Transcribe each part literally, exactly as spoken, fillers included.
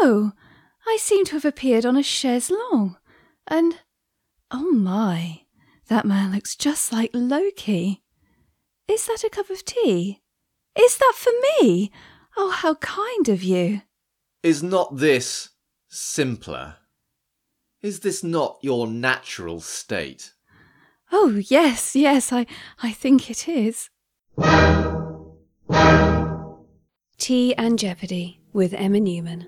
Oh, I seem to have appeared on a chaise longue. And, oh my, that man looks just like Loki. Is that a cup of tea? Is that for me? Oh, how kind of you. Is not this simpler? Is this not your natural state? Oh, yes, yes, I, I think it is. Tea and Jeopardy with Emma Newman.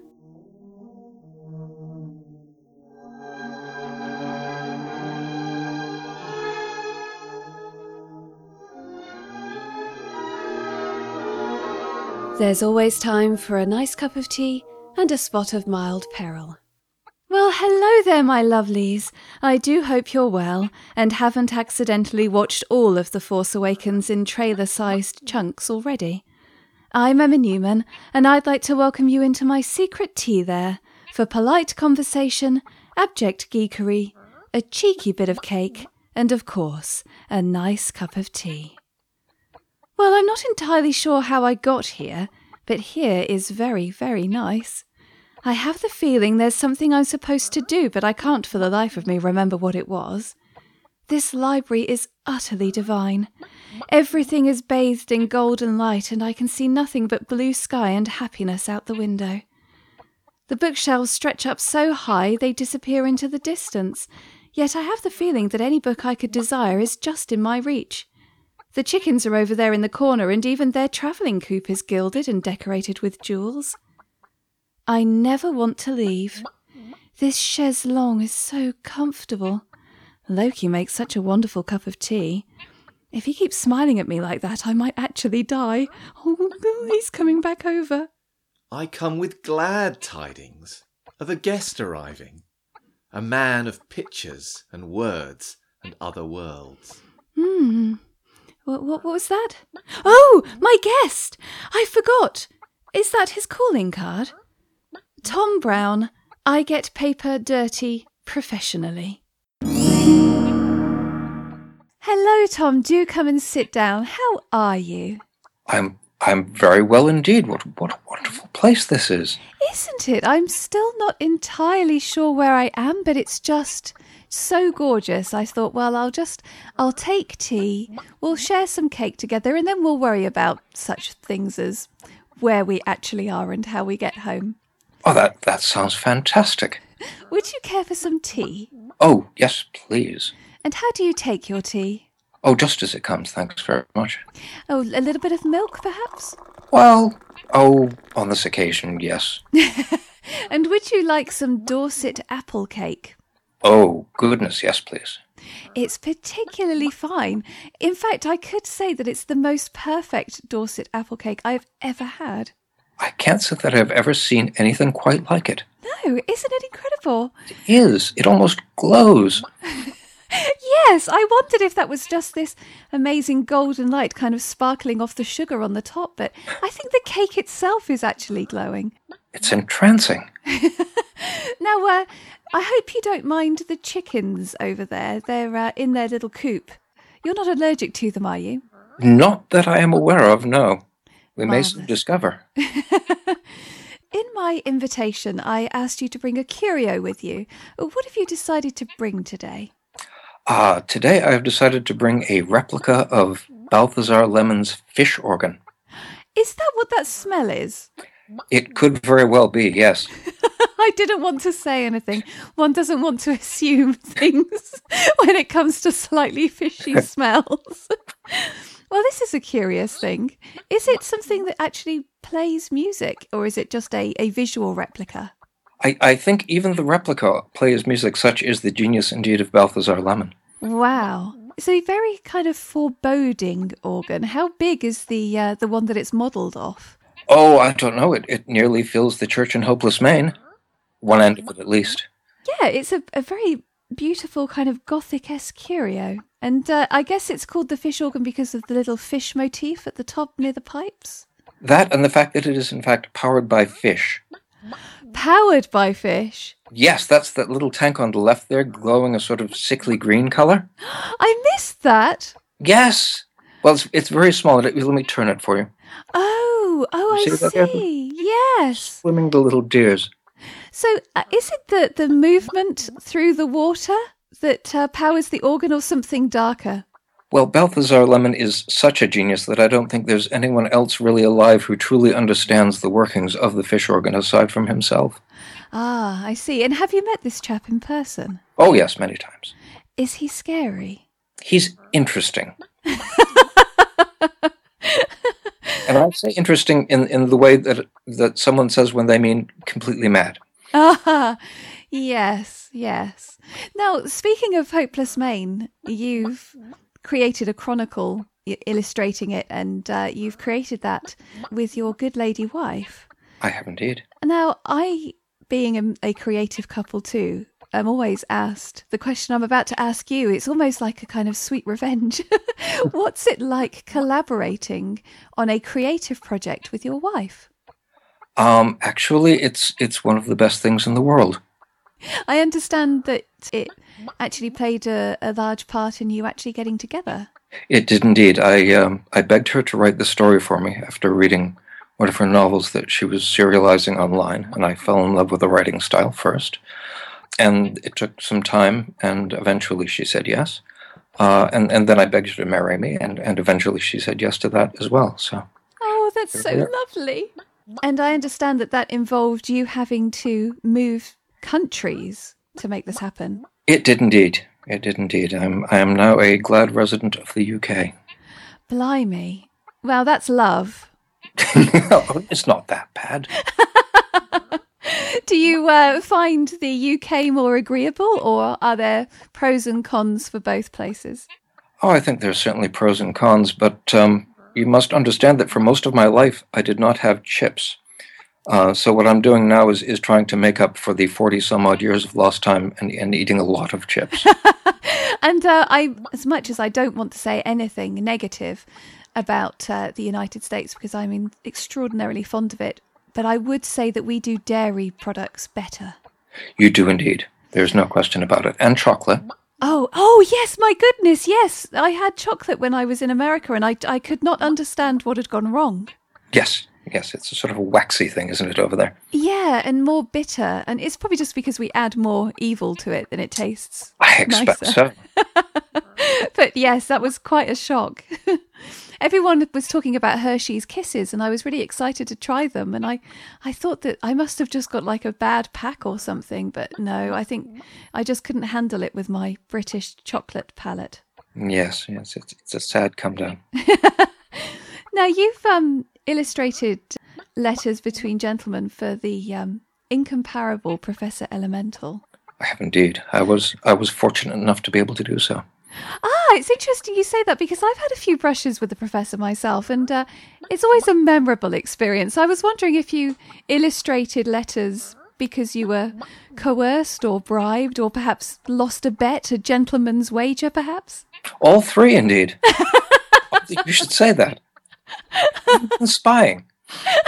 There's always time for a nice cup of tea and a spot of mild peril. Well, hello there, my lovelies. I do hope you're well and haven't accidentally watched all of The Force Awakens in trailer-sized chunks already. I'm Emma Newman, and I'd like to welcome you into my secret tea there for polite conversation, abject geekery, a cheeky bit of cake, and, of course, a nice cup of tea. Well, I'm not entirely sure how I got here, but here is very, very nice. I have the feeling there's something I'm supposed to do, but I can't for the life of me remember what it was. This library is utterly divine. Everything is bathed in golden light, and I can see nothing but blue sky and happiness out the window. The bookshelves stretch up so high they disappear into the distance, yet I have the feeling that any book I could desire is just in my reach. The chickens are over there in the corner, and even their travelling coop is gilded and decorated with jewels. I never want to leave. This chaise longue is so comfortable. Loki makes such a wonderful cup of tea. If he keeps smiling at me like that, I might actually die. Oh, he's coming back over. I come with glad tidings of a guest arriving, a man of pictures and words and other worlds. Hmm. What, what, what was that? Oh, my guest! I forgot. Is that his calling card? Tom Brown, I get paper dirty professionally. Hello, Tom. Do come and sit down. How are you? I'm I'm very well indeed. What what a wonderful place this is. Isn't it? I'm still not entirely sure where I am, but it's just so gorgeous. I thought, well, I'll just, I'll take tea, we'll share some cake together, and then we'll worry about such things as where we actually are and how we get home. Oh, that, that sounds fantastic. Would you care for some tea? Oh, yes, please. And how do you take your tea? Oh, just as it comes, thanks very much. Oh, a little bit of milk, perhaps? Well, oh, on this occasion, yes. And would you like some Dorset apple cake? Oh, goodness, yes, please. It's particularly fine. In fact, I could say that it's the most perfect Dorset apple cake I've ever had. I can't say that I've ever seen anything quite like it. No, isn't it incredible? It is. It almost glows. Yes, I wondered if that was just this amazing golden light kind of sparkling off the sugar on the top, but I think the cake itself is actually glowing. It's entrancing. Now, uh, I hope you don't mind the chickens over there. They're uh, in their little coop. You're not allergic to them, are you? Not that I am aware of, no. We may Marvellous. soon discover. In my invitation, I asked you to bring a curio with you. What have you decided to bring today? Ah, uh, today I have decided to bring a replica of Balthazar Lemon's fish organ. Is that what that smell is? It could very well be, yes. I didn't want to say anything. One doesn't want to assume things when it comes to slightly fishy smells. Well, this is a curious thing. Is it something that actually plays music, or is it just a, a visual replica? I, I think even the replica plays music, such is the genius indeed of Balthazar Lemon. Wow. It's a very kind of foreboding organ. How big is the uh, the one that it's modelled off? Oh, I don't know. It, it nearly fills the church in Hopeless, Maine. One end of it, at least. Yeah, it's a, a very beautiful kind of Gothic-esque curio. And uh, I guess it's called the fish organ because of the little fish motif at the top near the pipes? That and the fact that it is, in fact, powered by fish. Powered by fish? Yes, that's that little tank on the left there, glowing a sort of sickly green colour. I missed that! Yes! Well, it's, it's very small. Let me turn it for you. Oh, oh, You I see that there? see. Yes. Swimming the little deers. So uh, is it the, the movement through the water that uh, powers the organ, or something darker? Well, Balthazar Lemon is such a genius that I don't think there's anyone else really alive who truly understands the workings of the fish organ aside from himself. Ah, I see. And have you met this chap in person? Oh, yes, many times. Is he scary? He's interesting. And I say interesting in, in the way that that someone says when they mean completely mad. Ah, yes, yes. Now, speaking of Hopeless Maine, you've created a chronicle i- illustrating it, and uh, you've created that with your good lady wife. I have indeed. Now, I, being a, a creative couple too, I'm always asked the question I'm about to ask you. It's almost like a kind of sweet revenge. What's it like collaborating on a creative project with your wife? Um, actually, it's it's one of the best things in the world. I understand that it actually played a, a large part in you actually getting together. It did indeed. I um, I begged her to write the story for me after reading one of her novels that she was serializing online, and I fell in love with the writing style first. And it took some time, and eventually she said yes. Uh, and, and then I begged her to marry me, and, and eventually she said yes to that as well. So, Oh, that's so Yeah. lovely. And I understand that that involved you having to move countries to make this happen. it did indeed. It did indeed. I'm I am now a glad resident of the U K. Blimey. Well, that's love. Oh, it's not that bad. Do you uh, find the U K more agreeable, or are there pros and cons for both places? Oh, I think there's certainly pros and cons, but um, you must understand that for most of my life, I did not have chips. Uh, so what I'm doing now is, is trying to make up for the forty some odd years of lost time and, and eating a lot of chips. And uh, I, as much as I don't want to say anything negative about uh, the United States, because I'm in- extraordinarily fond of it, but I would say that we do dairy products better. You do indeed. There's no question about it. And chocolate. Oh, oh yes, my goodness, yes. I had chocolate when I was in America, and I, I could not understand what had gone wrong. Yes, yes, it's a sort of a waxy thing, isn't it, over there? Yeah, and more bitter. And it's probably just because we add more evil to it than it tastes. I expect nicer. so. But yes, that was quite a shock. Everyone was talking about Hershey's Kisses, and I was really excited to try them. And I, I thought that I must have just got like a bad pack or something. But no, I think I just couldn't handle it with my British chocolate palate. Yes, yes, it's, it's a sad come down. Now, you've um, illustrated letters between gentlemen for the um, incomparable Professor Elemental. I have indeed. I was I was fortunate enough to be able to do so. Ah, it's interesting you say that, because I've had a few brushes with the Professor myself, and uh, it's always a memorable experience. I was wondering if you illustrated letters because you were coerced or bribed, or perhaps lost a bet, a gentleman's wager, perhaps? All three, indeed. You should say that. Spying.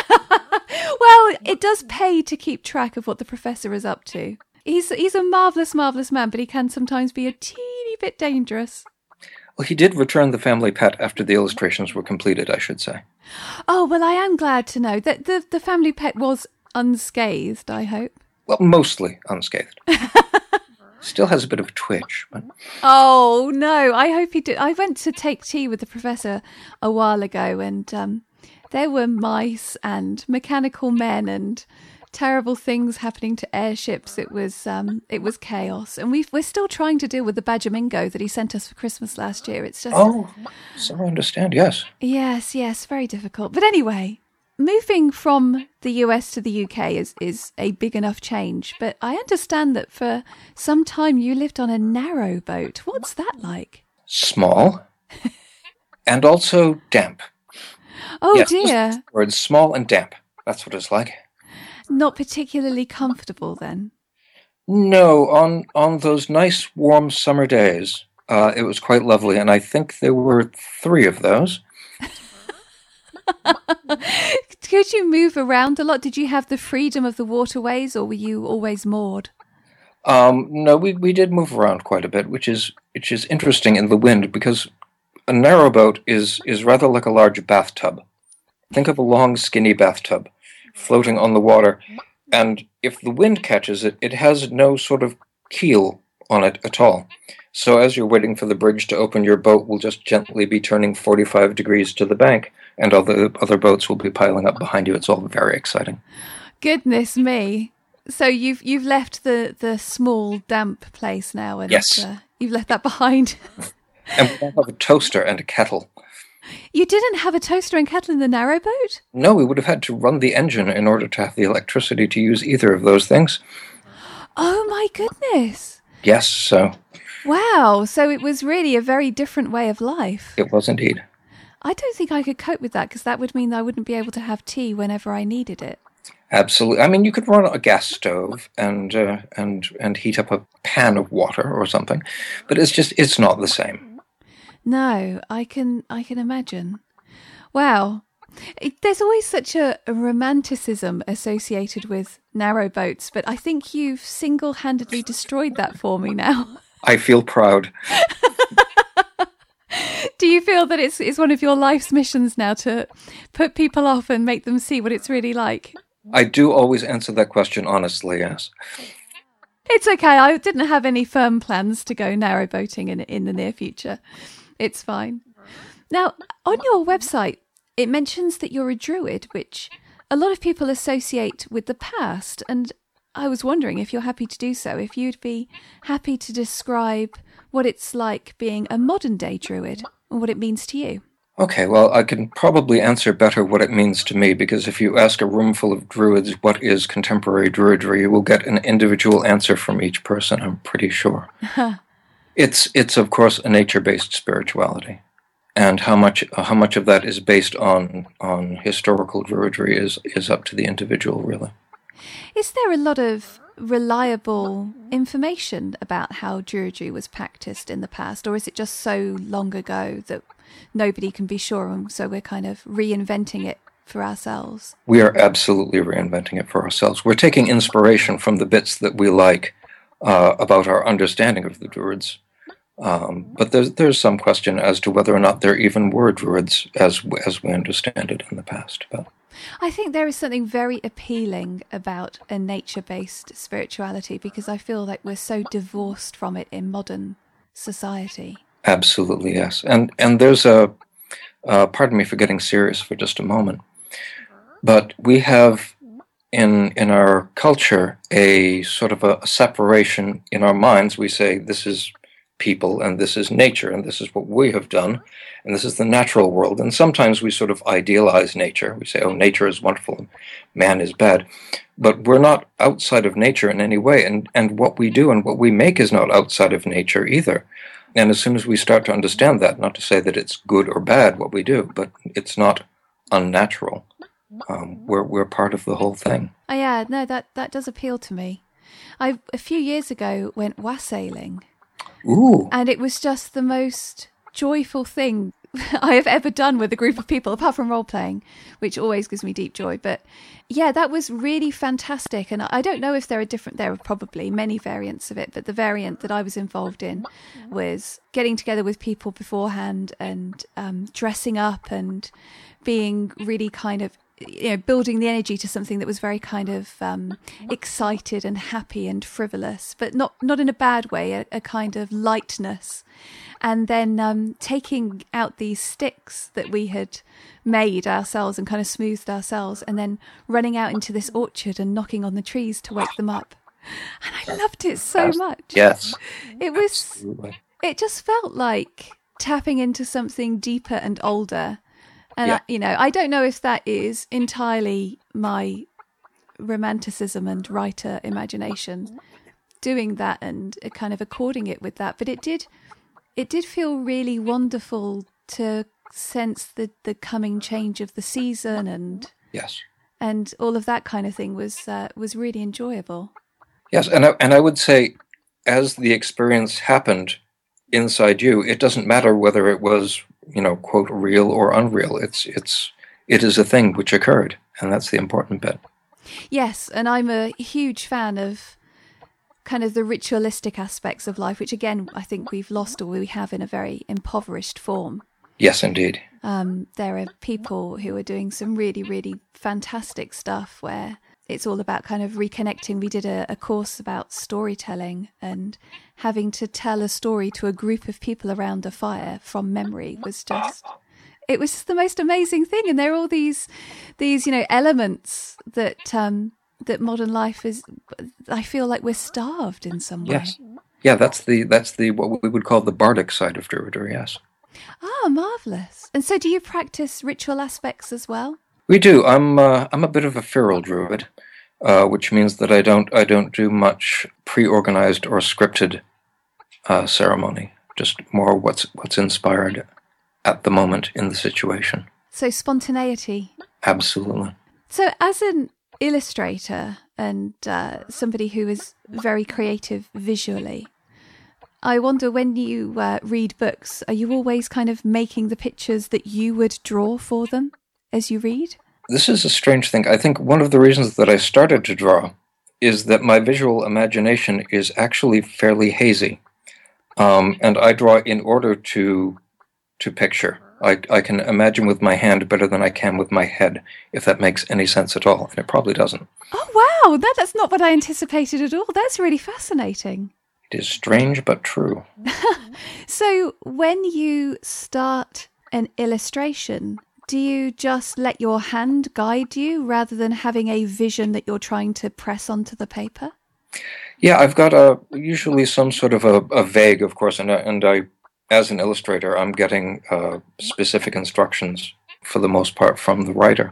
Well, it does pay to keep track of what the Professor is up to. He's he's a marvellous, marvellous man, but he can sometimes be a teeny bit dangerous. Well, he did return the family pet after the illustrations were completed, I should say. Oh, well, I am glad to know that the, the family pet was unscathed, I hope. Well, mostly unscathed. Still has a bit of a twitch, but Oh, no, I hope he did. I went to take tea with the Professor a while ago, and um, there were mice and mechanical men and terrible things happening to airships. It was um, it was chaos, and we've, we're still trying to deal with the badgermingo that he sent us for Christmas last year. It's just oh, so I understand. Yes, yes, yes, very difficult. But anyway, moving from the U S to the U K is is a big enough change. But I understand that for some time you lived on a narrow boat. What's that like? small, and also damp. Oh Yes, dear, Words small and damp. That's what it's like. not particularly comfortable then. No, on on those nice warm summer days, uh, it was quite lovely, and I think there were three of those. Could you move around a lot? Did you have the freedom of the waterways, or were you always moored? Um, no, we, we did move around quite a bit, which is which is interesting in the wind, because a narrowboat is is rather like a large bathtub. Think of a long, skinny bathtub floating on the water, And if the wind catches it, it has no sort of keel on it at all. So as you're waiting for the bridge to open, your boat will just gently be turning forty-five degrees to the bank, and all the other boats will be piling up behind you. It's all very exciting. Goodness me. So you've you've left the, the small, damp place now, and Yes. uh, you've left that behind. And we now have a toaster and a kettle. You didn't have a toaster and kettle in the narrowboat? No, we would have had to run the engine in order to have the electricity to use either of those things. Oh my goodness. Yes, so Wow. So it was really a very different way of life. it was indeed. I don't think I could cope with that, because that would mean I wouldn't be able to have tea whenever I needed it. Absolutely. I mean, you could run a gas stove and uh, and and heat up a pan of water or something, but it's just it's not the same. No, I can I can imagine. Wow. It, there's always such a, a romanticism associated with narrowboats, but I think you've single-handedly destroyed that for me now. I feel proud. Do you feel that it's it's one of your life's missions now to put people off and make them see what it's really like? I do always answer that question honestly, yes. It's okay. I didn't have any firm plans to go narrowboating in in the near future. It's fine. Now, on your website, it mentions that you're a druid, which a lot of people associate with the past. And I was wondering if you're happy to do so, if you'd be happy to describe what it's like being a modern day druid and what it means to you. Okay, well, I can probably answer better what it means to me, because if you ask a room full of druids what is contemporary druidry, you will get an individual answer from each person, I'm pretty sure. It's, it's of course, a nature-based spirituality. And how much how much of that is based on on historical druidry is, is up to the individual, really. Is there a lot of reliable information about how druidry was practiced in the past, or is it just so long ago that nobody can be sure, and so we're kind of reinventing it for ourselves? We are absolutely reinventing it for ourselves. We're taking inspiration from the bits that we like uh, about our understanding of the druids. Um, but there's there's some question as to whether or not there even were druids as as we understand it in the past. But I think there is something very appealing about a nature-based spirituality, because I feel like we're so divorced from it in modern society. absolutely, yes. And and there's a uh, pardon me for getting serious for just a moment, but we have in in our culture a sort of a, a separation in our minds. We say this is people and this is nature and this is what we have done and this is the natural world, and sometimes we sort of idealize nature. We say, oh, nature is wonderful and man is bad, but we're not outside of nature in any way, and and what we do and what we make is not outside of nature either. And as soon as we start to understand that, not to say that it's good or bad what we do, but it's not unnatural, um, we're we're part of the whole thing. Oh yeah, no, that, that does appeal to me. I a few years ago went wassailing, Ooh. and it was just the most joyful thing I have ever done with a group of people, apart from role-playing, which always gives me deep joy. But yeah, that was really fantastic. And I don't know if there are different, there are probably many variants of it, but the variant that I was involved in was getting together with people beforehand and um, dressing up and being really kind of, you know, building the energy to something that was very kind of um, excited and happy and frivolous, but not, not in a bad way, a, a kind of lightness. And then um, taking out these sticks that we had made ourselves and kind of smoothed ourselves, and then running out into this orchard and knocking on the trees to wake them up. And I loved it so much. Yes. It was, Absolutely. it just felt like tapping into something deeper and older. And, Yeah. I, you know, I don't know if that is entirely my romanticism and writer imagination doing that and kind of according it with that, but it did... It did feel really wonderful to sense the, the coming change of the season, and Yes. and all of that kind of thing was uh, was really enjoyable. Yes, and I, and I would say, as the experience happened inside you, it doesn't matter whether it was, you know, quote, real or unreal. It's it's it is a thing which occurred, and that's the important bit. Yes, and I'm a huge fan of kind of the ritualistic aspects of life, which again I think we've lost, or we have in a very impoverished form. Yes, indeed. Um, there are people who are doing some really, really fantastic stuff where it's all about kind of reconnecting. We did a, a course about storytelling, and having to tell a story to a group of people around a fire from memory was just, it was just the most amazing thing. And there are all these, these, you know, elements that, um, that modern life is, I feel like we're starved in some way. Yes. Yeah, that's the, that's the, what we would call the bardic side of Druidry, yes. Ah, marvellous. And so do you practice ritual aspects as well? We do. I'm uh, I'm a bit of a feral druid, uh, which means that I don't I don't do much pre-organized or scripted uh, ceremony. Just more what's what's inspired at the moment in the situation. So spontaneity. Absolutely. So as an illustrator and uh, somebody who is very creative visually, I wonder, when you uh, read books, are you always kind of making the pictures that you would draw for them as you read? This is a strange thing. I think one of the reasons that I started to draw is that my visual imagination is actually fairly hazy. Um, and I draw in order to to picture. I, I can imagine with my hand better than I can with my head, if that makes any sense at all. And it probably doesn't. Oh, wow. That, that's not what I anticipated at all. That's really fascinating. It is strange but true. So when you start an illustration, do you just let your hand guide you rather than having a vision that you're trying to press onto the paper? Yeah, I've got a usually some sort of a, a vague, of course, and, and I, as an illustrator, I'm getting uh, specific instructions for the most part from the writer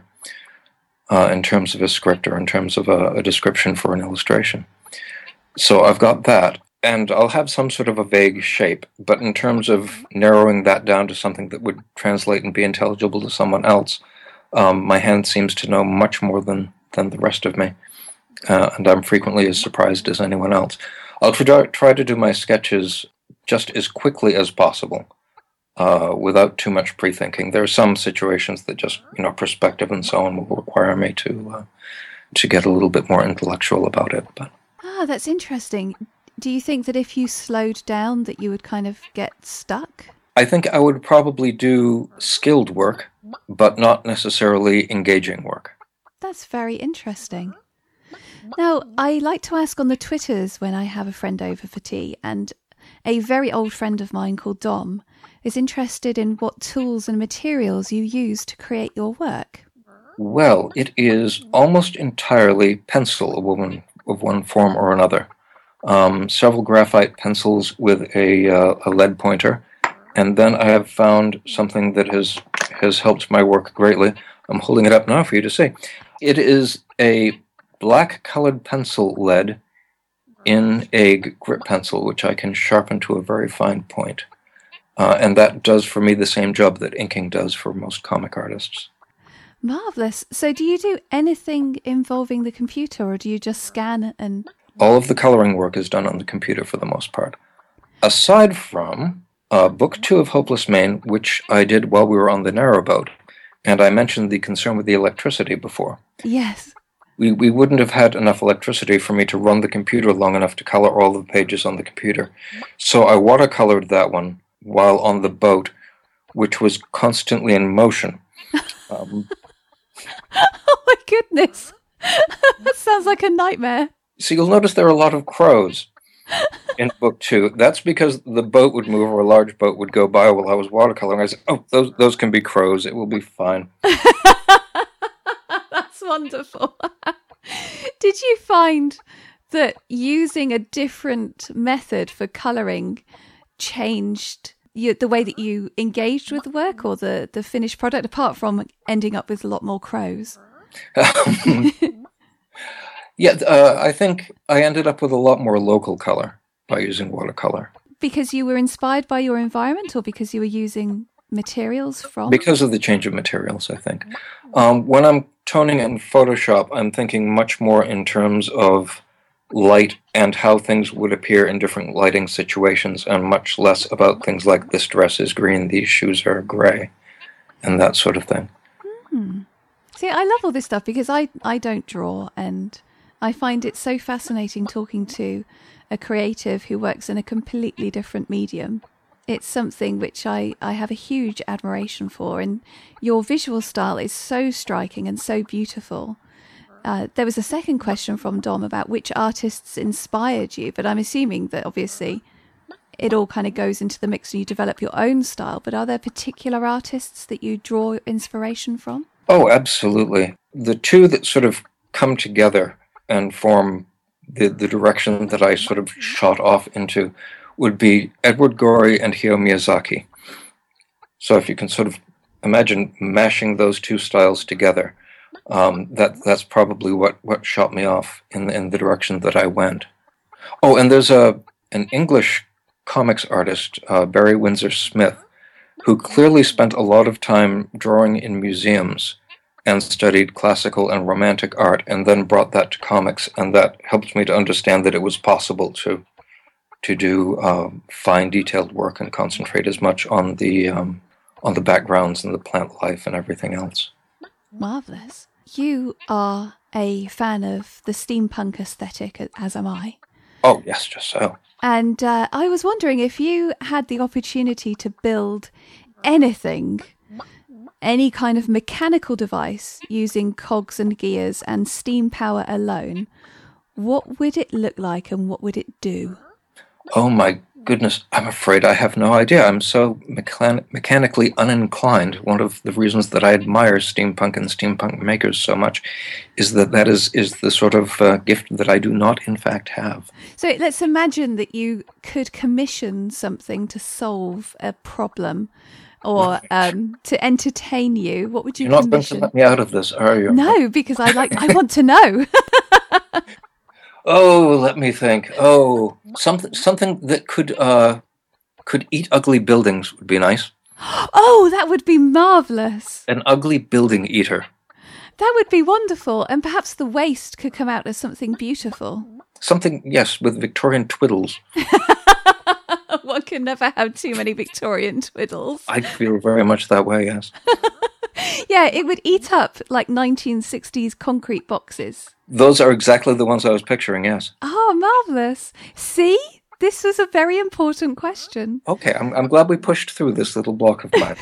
uh, in terms of a script or in terms of a, a description for an illustration. So I've got that. And I'll have some sort of a vague shape, but in terms of narrowing that down to something that would translate and be intelligible to someone else, um, my hand seems to know much more than, than the rest of me, uh, and I'm frequently as surprised as anyone else. I'll try, try to do my sketches just as quickly as possible, uh, without too much pre-thinking. There are some situations that just, you know, perspective and so on will require me to uh, to get a little bit more intellectual about it. But ah, that's interesting. Do you think that if you slowed down that you would kind of get stuck? I think I would probably do skilled work, but not necessarily engaging work. That's very interesting. Now, I like to ask on the Twitters when I have a friend over for tea, and a very old friend of mine called Dom is interested in what tools and materials you use to create your work. Well, it is almost entirely pencil of one, of one form or another. Um, several graphite pencils with a, uh, a lead pointer, and then I have found something that has has helped my work greatly. I'm holding it up now for you to see. It is a black-colored pencil lead in a grip pencil, which I can sharpen to a very fine point, uh, and that does for me the same job that inking does for most comic artists. Marvellous. So do you do anything involving the computer, or do you just scan and... All of the coloring work is done on the computer for the most part. Aside from uh, Book Two of Hopeless Maine, which I did while we were on the narrowboat, and I mentioned the concern with the electricity before. Yes. We, we wouldn't have had enough electricity for me to run the computer long enough to color all the pages on the computer. So I watercolored that one while on the boat, which was constantly in motion. Um, oh my goodness. That sounds like a nightmare. So you'll notice there are a lot of crows in book two. That's because the boat would move, or a large boat would go by while I was watercoloring. I said, oh, those those can be crows. It will be fine. That's wonderful. Did you find that using a different method for colouring changed you, the way that you engaged with the work or the, the finished product, apart from ending up with a lot more crows? Um, Yeah, uh, I think I ended up with a lot more local color by using watercolor. Because you were inspired by your environment, or because you were using materials from? Because of the change of materials, I think. Um, when I'm toning in Photoshop, I'm thinking much more in terms of light and how things would appear in different lighting situations, and much less about things like this dress is green, these shoes are gray, and that sort of thing. Hmm. See, I love all this stuff because I, I don't draw, and I find it so fascinating talking to a creative who works in a completely different medium. It's something which I, I have a huge admiration for, and your visual style is so striking and so beautiful. Uh, there was a second question from Dom about which artists inspired you, but I'm assuming that obviously it all kind of goes into the mix and you develop your own style. But are there particular artists that you draw inspiration from? Oh, absolutely. The two that sort of come together and form the, the direction that I sort of shot off into would be Edward Gorey and Hayao Miyazaki. So if you can sort of imagine mashing those two styles together, um, that that's probably what, what shot me off in the, in the direction that I went. Oh, and there's a an English comics artist, uh, Barry Windsor Smith, who clearly spent a lot of time drawing in museums and studied classical and romantic art, and then brought that to comics, and that helped me to understand that it was possible to to do uh, fine, detailed work and concentrate as much on the um, on the backgrounds and the plant life and everything else. Marvellous. You are a fan of the steampunk aesthetic, as am I. Oh, yes, just so. And uh, I was wondering if you had the opportunity to build anything, any kind of mechanical device using cogs and gears and steam power alone, what would it look like and what would it do? Oh my goodness, I'm afraid I have no idea. I'm so mechan- mechanically uninclined. One of the reasons that I admire steampunk and steampunk makers so much is that that is, is the sort of uh, gift that I do not, in fact, have. So let's imagine that you could commission something to solve a problem or um, to entertain you. What would you You're commission? not going to let me out of this, are you? No, because I like. I want to know. Oh, let me think. Oh, something something that could uh, could eat ugly buildings would be nice. Oh, that would be marvellous. An ugly building eater. That would be wonderful. And perhaps the waste could come out as something beautiful. Something, yes, with Victorian twiddles. One can never have too many Victorian twiddles. I feel very much that way, yes. Yeah, it would eat up like nineteen sixties concrete boxes. Those are exactly the ones I was picturing, yes. Oh, marvellous. See? This was a very important question. Okay, I'm I'm glad we pushed through this little block of mine.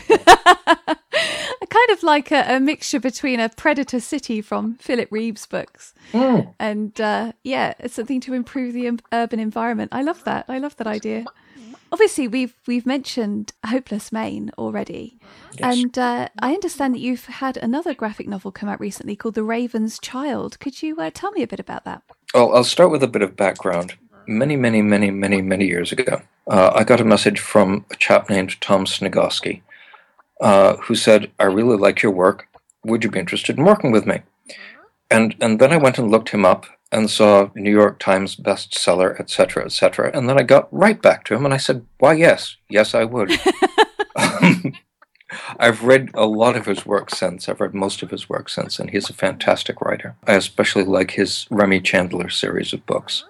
Kind of like a, a mixture between a Predator City from Philip Reeves' books Mm. and, uh, yeah, it's something to improve the um, urban environment. I love that. I love that idea. Obviously, we've we've mentioned Hopeless Maine already. Yes. And uh, I understand that you've had another graphic novel come out recently called The Raven's Child. Could you uh, tell me a bit about that? Well, I'll start with a bit of background. Many, many, many, many, many years ago, uh, I got a message from a chap named Tom Snigoski, uh, who said, I really like your work. Would you be interested in working with me? And and then I went and looked him up and saw New York Times bestseller, et cetera, et cetera. And then I got right back to him and I said, why, yes. Yes, I would. um, I've read a lot of his work since. I've read most of his work since, and he's a fantastic writer. I especially like his Remy Chandler series of books.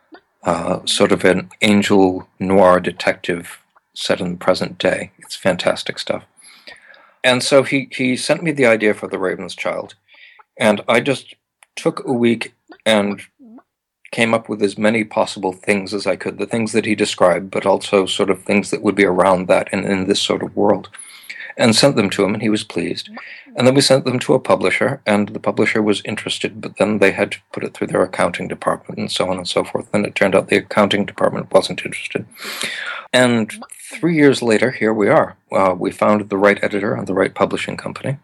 Uh, sort of an angel noir detective set in the present day. It's fantastic stuff. And so he, he sent me the idea for The Raven's Child, and I just took a week and came up with as many possible things as I could, the things that he described, but also sort of things that would be around that and in this sort of world, and sent them to him, and he was pleased. And then we sent them to a publisher, and the publisher was interested, but then they had to put it through their accounting department and so on and so forth, and it turned out the accounting department wasn't interested. And three years later, here we are. Uh, we found the right editor and the right publishing company,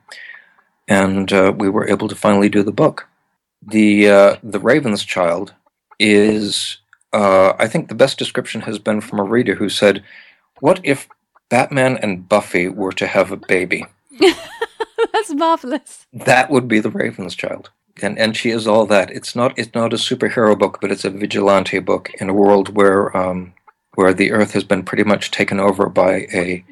and uh, we were able to finally do the book. The uh, The Raven's Child is, uh, I think the best description has been from a reader who said, what if Batman and Buffy were to have a baby? That's marvellous. That would be The Raven's Child. And and she is all that. It's not it's not a superhero book, but it's a vigilante book in a world where um, where the Earth has been pretty much taken over by a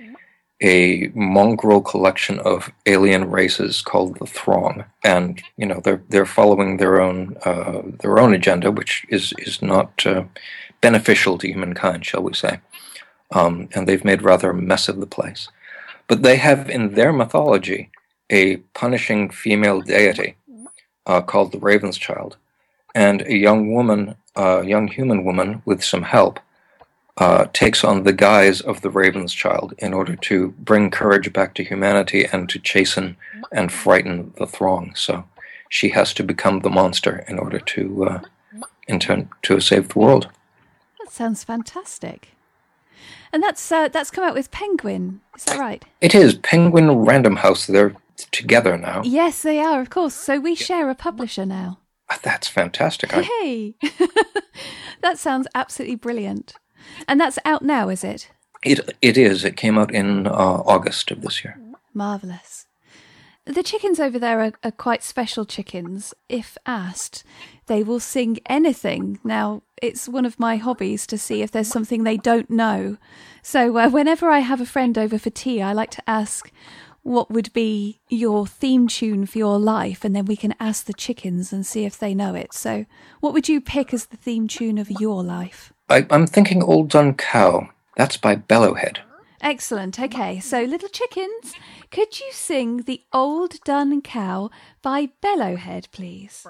a mongrel collection of alien races called the Throng, and you know they're they're following their own uh, their own agenda, which is is not uh, beneficial to humankind, shall we say? Um, and they've made rather a mess of the place. But they have in their mythology a punishing female deity uh, called the Raven's Child, and a young woman, a uh, young human woman with some help, uh, takes on the guise of the Raven's Child in order to bring courage back to humanity and to chasten and frighten the Throng. So she has to become the monster in order to uh, in turn to save the world. That sounds fantastic. And that's uh, that's come out with Penguin, is that right? It is. Penguin Random House. They're together now. Yes, they are, of course. So we share a publisher now. That's fantastic. I... Hey! That sounds absolutely brilliant. And that's out now, is it? It It is. It came out in uh, August of this year. Marvellous. The chickens over there are, are quite special chickens. If asked, they will sing anything. Now, it's one of my hobbies to see if there's something they don't know. So uh, whenever I have a friend over for tea, I like to ask, what would be your theme tune for your life? And then we can ask the chickens and see if they know it. So what would you pick as the theme tune of your life? I, I'm thinking Old Dun Cow. That's by Bellowhead. Excellent. Okay, so little chickens, could you sing The Old Dun Cow by Bellowhead, please?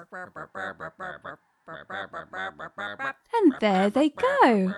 And there they go.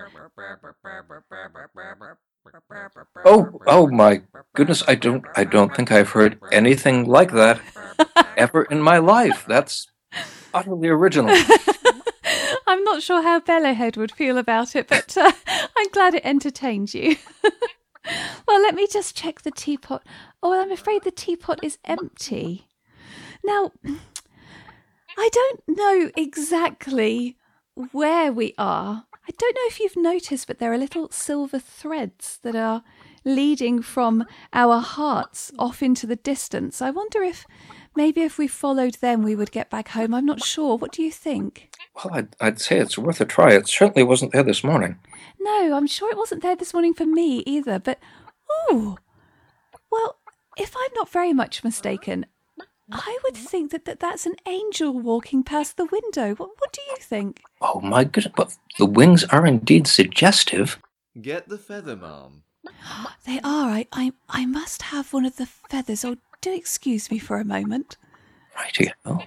Oh, oh my goodness! I don't, I don't think I've heard anything like that ever in my life. That's utterly original. I'm not sure how Bellowhead would feel about it, but uh, I'm glad it entertained you. Well, let me just check the teapot. Oh, I'm afraid the teapot is empty. Now, I don't know exactly where we are. I don't know if you've noticed, but there are little silver threads that are leading from our hearts off into the distance. I wonder if maybe if we followed them, we would get back home. I'm not sure. What do you think? Well, I'd, I'd say it's worth a try. It certainly wasn't there this morning. No, I'm sure it wasn't there this morning for me either, but, ooh, well, if I'm not very much mistaken, I would think that, that that's an angel walking past the window. What, what do you think? Oh, my goodness, but the wings are indeed suggestive. Get the feather, ma'am. They are. I, I, I must have one of the feathers. Oh, do excuse me for a moment. Righty. Oh.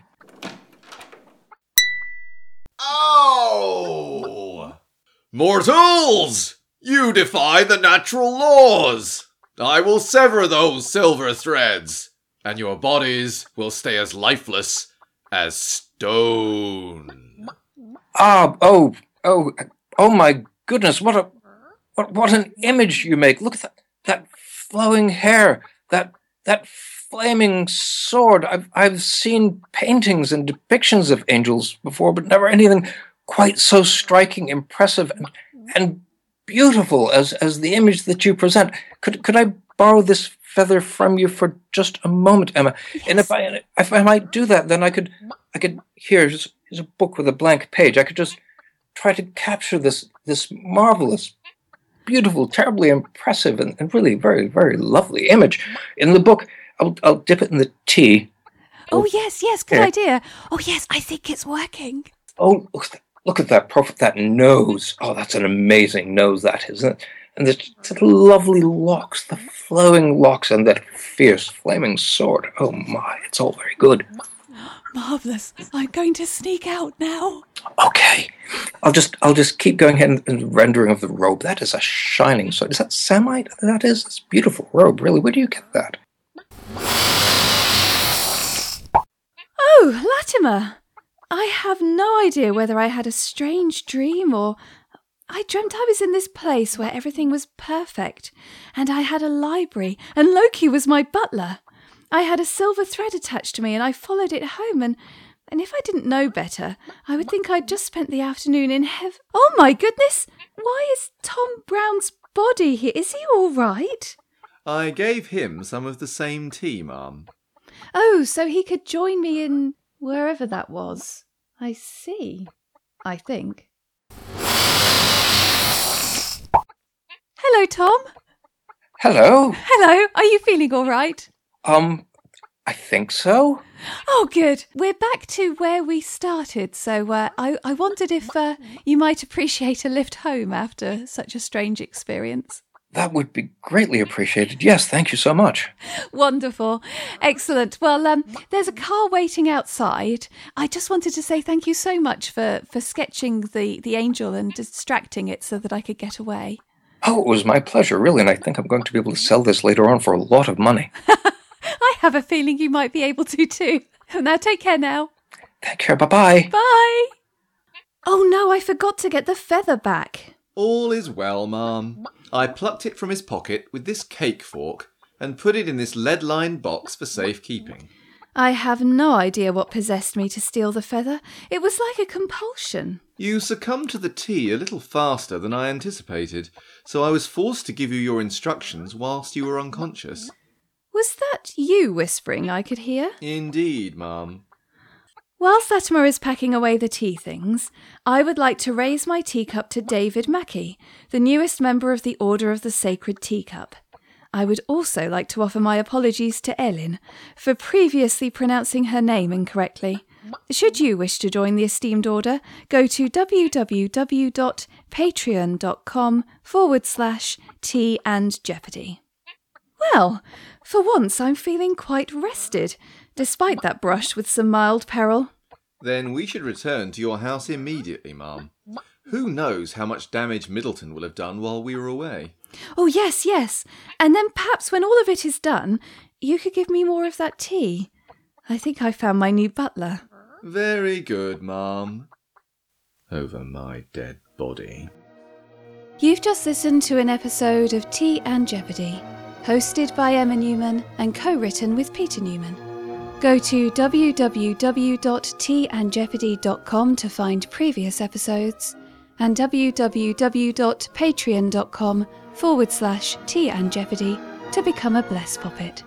Oh! Mortals! You defy the natural laws! I will sever those silver threads, and your bodies will stay as lifeless as stone. Ah, oh, oh, oh my goodness, what a, what, what an image you make. Look at that, that flowing hair, that, that flaming sword. I've, I've seen paintings and depictions of angels before, but never anything quite so striking, impressive, and, and beautiful as, as the image that you present. Could, could I borrow this feather from you for just a moment, Emma? Yes. And if I, if I might do that, then I could, I could, here's, here's a book with a blank page. I could just try to capture this, this marvelous, beautiful, terribly impressive, and, and really very, very lovely image. In the book, I'll, I'll dip it in the tea. Oh, yes, yes, good Here. idea. Oh, yes, I think it's working. Oh, look at that, look at that, prof- that nose. Oh, that's an amazing nose, that, isn't it? And the, the lovely locks, the flowing locks, and that fierce, flaming sword. Oh, my, it's all very good. Marvellous. I'm going to sneak out now. Okay, I'll just I'll just keep going ahead and, and rendering of the robe. That is a shining sword. Is that samite? That is. It's a beautiful robe, really. Where do you get that? Oh, Latimer! I have no idea whether I had a strange dream or I dreamt I was in this place where everything was perfect and I had a library and Loki was my butler. I had a silver thread attached to me and I followed it home and, and if I didn't know better, I would think I'd just spent the afternoon in heaven. Oh my goodness! Why is Tom Brown's body here? Is he all right? I gave him some of the same tea, ma'am. Oh, so he could join me in wherever that was. I see. I think. Hello, Tom. Hello. Hello. Are you feeling all right? Um, I think so. Oh, good. We're back to where we started, so uh, I, I wondered if uh, you might appreciate a lift home after such a strange experience. That would be greatly appreciated. Yes, thank you so much. Wonderful. Excellent. Well, um, there's a car waiting outside. I just wanted to say thank you so much for, for sketching the, the angel and distracting it so that I could get away. Oh, it was my pleasure, really, and I think I'm going to be able to sell this later on for a lot of money. I have a feeling you might be able to too. Now take care now. Take care. Bye-bye. Bye. Oh no, I forgot to get the feather back. All is well, ma'am. I plucked it from his pocket with this cake fork and put it in this lead-lined box for safekeeping. I have no idea what possessed me to steal the feather. It was like a compulsion. You succumbed to the tea a little faster than I anticipated, so I was forced to give you your instructions whilst you were unconscious. Was that you whispering I could hear? Indeed, ma'am. Whilst Latimer is packing away the tea things, I would like to raise my teacup to David Mackey, the newest member of the Order of the Sacred Teacup. I would also like to offer my apologies to Ellen for previously pronouncing her name incorrectly. Should you wish to join the esteemed order, go to www.patreon.com forward slash tea and jeopardy. Well, for once I'm feeling quite rested, despite that brush with some mild peril. Then we should return to your house immediately, ma'am. Who knows how much damage Middleton will have done while we were away? Oh, yes, yes. And then perhaps when all of it is done, you could give me more of that tea. I think I found my new butler. Very good, ma'am. Over my dead body. You've just listened to an episode of Tea and Jeopardy, hosted by Emma Newman and co-written with Peter Newman. Go to w w w dot tea and jeopardy dot com to find previous episodes and w w w dot patreon dot com forward slash tea and jeopardy to become a Bless Poppet.